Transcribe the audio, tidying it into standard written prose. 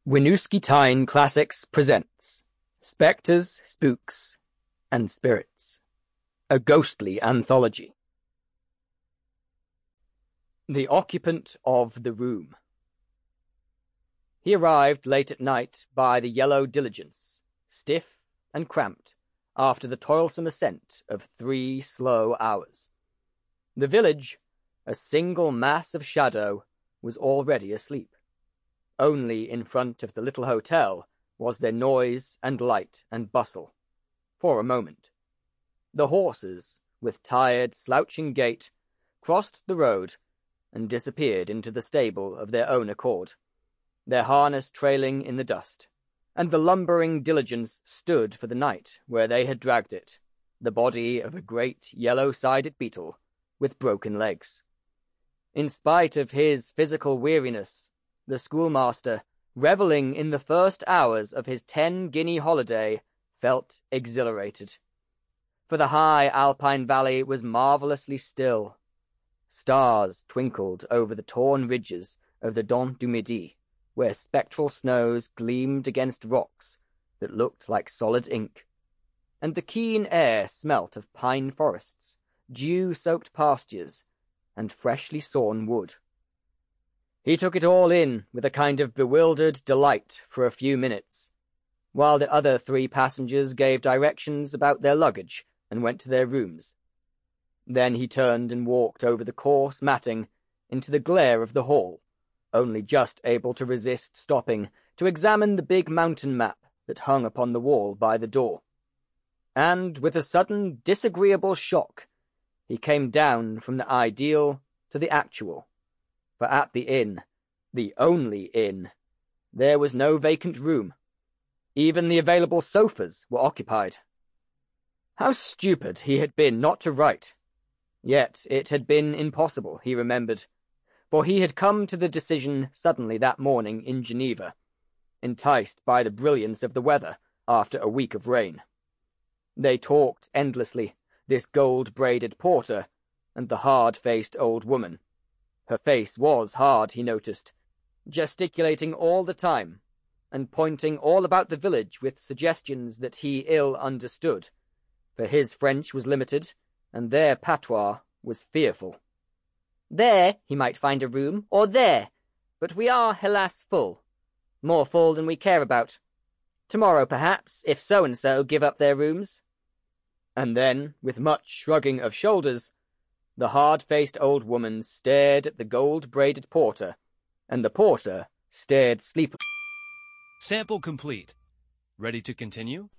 Winooski Tyne Classics presents Spectres, Spooks, and Spirits, a ghostly anthology. The Occupant of the Room. He arrived late at night by the yellow diligence, stiff and cramped, after the toilsome ascent of 3 slow hours. The village, a single mass of shadow, was already asleep. Only in front of the little hotel was there noise and light and bustle, for a moment. The horses, with tired, slouching gait, crossed the road and disappeared into the stable of their own accord, their harness trailing in the dust, and the lumbering diligence stood for the night where they had dragged it, the body of a great yellow-sided beetle with broken legs. In spite of his physical weariness, the schoolmaster, revelling in the first hours of his 10-guinea holiday, felt exhilarated. For the high alpine valley was marvellously still. Stars twinkled over the torn ridges of the Dent du Midi, where spectral snows gleamed against rocks that looked like solid ink, and the keen air smelt of pine forests, dew-soaked pastures, and freshly sawn wood. He took it all in with a kind of bewildered delight for a few minutes, while the other 3 passengers gave directions about their luggage and went to their rooms. Then he turned and walked over the coarse matting into the glare of the hall, only just able to resist stopping to examine the big mountain map that hung upon the wall by the door. And with a sudden disagreeable shock, he came down from the ideal to the actual. For at the inn, the only inn, there was no vacant room. Even the available sofas were occupied. How stupid he had been not to write. Yet it had been impossible, he remembered, for he had come to the decision suddenly that morning in Geneva, enticed by the brilliance of the weather after a week of rain. They talked endlessly, this gold-braided porter and the hard-faced old woman. Her face was hard, he noticed, gesticulating all the time, and pointing all about the village with suggestions that he ill understood, for his French was limited, and their patois was fearful. There he might find a room, or there, but we are, helas, full. More full than we care about. Tomorrow, perhaps, if so-and-so give up their rooms. And then, with much shrugging of shoulders, the hard-faced old woman stared at the gold-braided porter, and the porter stared sleepily. Sample complete. Ready to continue?